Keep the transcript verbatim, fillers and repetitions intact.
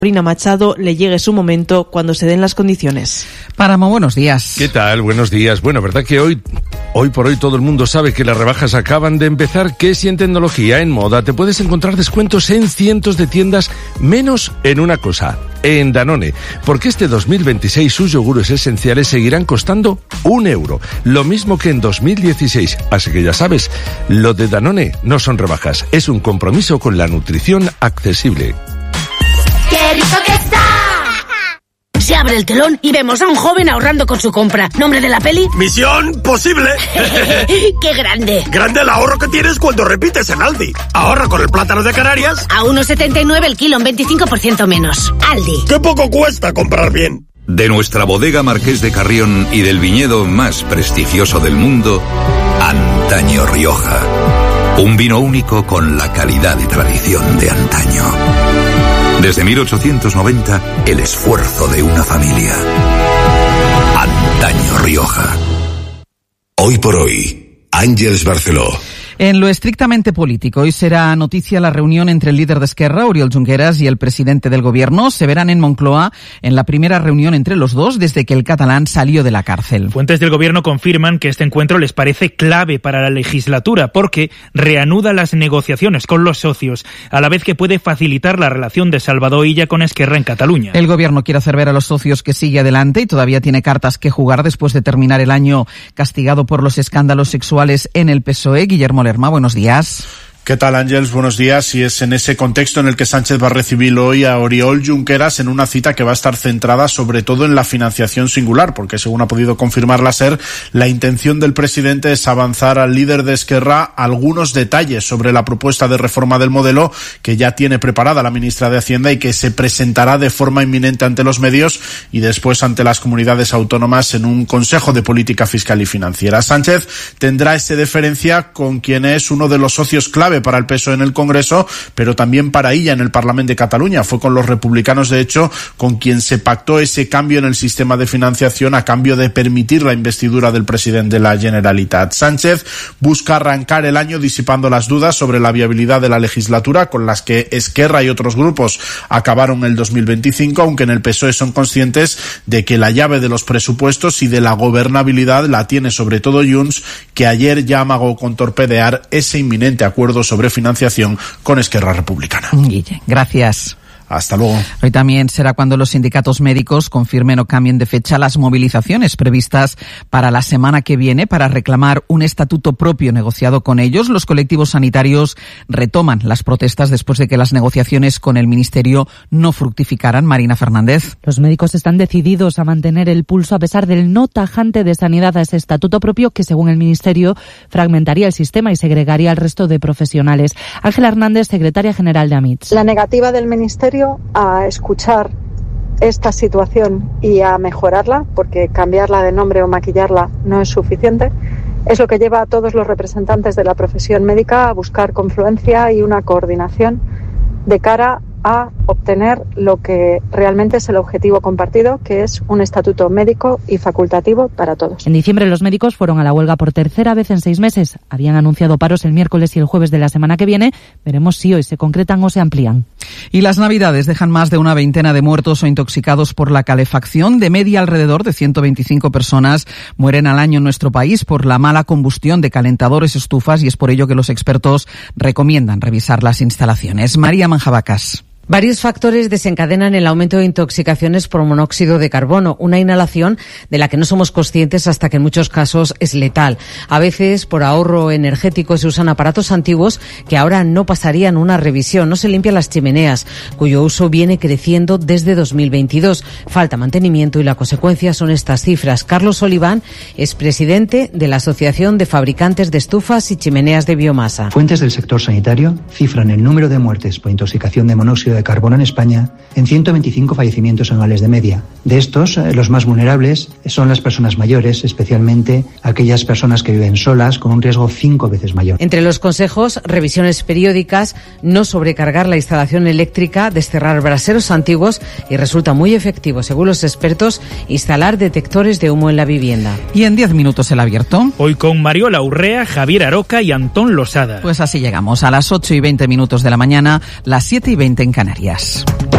Rina Machado le llegue su momento cuando se den las condiciones. Páramo, buenos días. ¿Qué tal? Buenos días. Bueno, ¿verdad que hoy, hoy por hoy todo el mundo sabe que las rebajas acaban de empezar? Que si en tecnología, en moda, te puedes encontrar descuentos en cientos de tiendas, menos en una cosa, en Danone. Porque este dos mil veintiséis sus yogures esenciales seguirán costando un euro. Lo mismo que en dos mil dieciséis. Así que ya sabes, lo de Danone no son rebajas, es un compromiso con la nutrición accesible. ¡Qué rico que está! Se abre el telón y vemos a un joven ahorrando con su compra. ¿Nombre de la peli? ¡Misión posible! ¡Qué grande! Grande el ahorro que tienes cuando repites en Aldi. Ahorra con el plátano de Canarias. A uno setenta y nueve el kilo, un veinticinco por ciento menos. Aldi. ¡Qué poco cuesta comprar bien! De nuestra bodega Marqués de Carrión y del viñedo más prestigioso del mundo, Antaño Rioja. Un vino único con la calidad y tradición de antaño. Desde mil ochocientos noventa, el esfuerzo de una familia. Antaño Rioja. Hoy por hoy, Àngels Barceló. En lo estrictamente político, hoy será noticia la reunión entre el líder de Esquerra, Oriol Junqueras, y el presidente del gobierno. Se verán en Moncloa en la primera reunión entre los dos desde que el catalán salió de la cárcel. Fuentes del gobierno confirman que este encuentro les parece clave para la legislatura porque reanuda las negociaciones con los socios, a la vez que puede facilitar la relación de Salvador Illa con Esquerra en Cataluña. El gobierno quiere hacer ver a los socios que sigue adelante y todavía tiene cartas que jugar después de terminar el año castigado por los escándalos sexuales en el P S O E. Guillermo Lerma, buenos días. ¿Qué tal, Àngels? Buenos días. Y es en ese contexto en el que Sánchez va a recibir hoy a Oriol Junqueras en una cita que va a estar centrada sobre todo en la financiación singular, porque según ha podido confirmar la SER, la intención del presidente es avanzar al líder de Esquerra algunos detalles sobre la propuesta de reforma del modelo que ya tiene preparada la ministra de Hacienda y que se presentará de forma inminente ante los medios y después ante las comunidades autónomas en un Consejo de Política Fiscal y Financiera. Sánchez tendrá esa deferencia con quien es uno de los socios clave para el P S O E en el Congreso, pero también para ella en el Parlamento de Cataluña. Fue con los republicanos, de hecho, con quien se pactó ese cambio en el sistema de financiación a cambio de permitir la investidura del presidente de la Generalitat. Sánchez busca arrancar el año disipando las dudas sobre la viabilidad de la legislatura con las que Esquerra y otros grupos acabaron el dos mil veinticinco, aunque en el P S O E son conscientes de que la llave de los presupuestos y de la gobernabilidad la tiene sobre todo Junts, que ayer ya amagó con torpedear ese inminente acuerdo sobre financiación con Esquerra Republicana. Guille, gracias. Hasta luego. Hoy también será cuando los sindicatos médicos confirmen o cambien de fecha las movilizaciones previstas para la semana que viene para reclamar un estatuto propio negociado con ellos. Los colectivos sanitarios retoman las protestas después de que las negociaciones con el Ministerio no fructificaran. Marina Fernández. Los médicos están decididos a mantener el pulso a pesar del no tajante de Sanidad a ese estatuto propio que, según el Ministerio, fragmentaría el sistema y segregaría al resto de profesionales. Ángela Hernández, secretaria general de AMITS. La negativa del Ministerio a escuchar esta situación y a mejorarla, porque cambiarla de nombre o maquillarla no es suficiente, es lo que lleva a todos los representantes de la profesión médica a buscar confluencia y una coordinación de cara a obtener lo que realmente es el objetivo compartido, que es un estatuto médico y facultativo para todos. En diciembre los médicos fueron a la huelga por tercera vez en seis meses. Habían anunciado paros el miércoles y el jueves de la semana que viene. Veremos si hoy se concretan o se amplían. Y las Navidades dejan más de una veintena de muertos o intoxicados por la calefacción. De media, alrededor de ciento veinticinco personas mueren al año en nuestro país por la mala combustión de calentadores, estufas, y es por ello que los expertos recomiendan revisar las instalaciones. María Manjabacas. Varios factores desencadenan el aumento de intoxicaciones por monóxido de carbono, una inhalación de la que no somos conscientes hasta que en muchos casos es letal. A veces, por ahorro energético, se usan aparatos antiguos que ahora no pasarían una revisión. No se limpian las chimeneas, cuyo uso viene creciendo desde dos mil veintidós. Falta mantenimiento y la consecuencia son estas cifras. Carlos Oliván es presidente de la Asociación de Fabricantes de Estufas y Chimeneas de Biomasa. Fuentes del sector sanitario cifran el número de muertes por intoxicación de monóxido de carbono en España en ciento veinticinco fallecimientos anuales de media. De estos, los más vulnerables son las personas mayores, especialmente aquellas personas que viven solas, con un riesgo cinco veces mayor. Entre los consejos, revisiones periódicas, no sobrecargar la instalación eléctrica, desterrar braseros antiguos y resulta muy efectivo, según los expertos, instalar detectores de humo en la vivienda. Y en diez minutos el abierto. Hoy con Mariola Urrea, Javier Aroca y Antón Losada. Pues así llegamos a las ocho y veinte minutos de la mañana, las siete y veinte en Canarias.